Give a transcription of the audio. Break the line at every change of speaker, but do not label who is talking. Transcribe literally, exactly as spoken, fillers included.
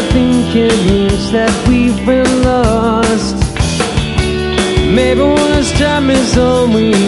think it means that we've been lost. Maybe once time is all we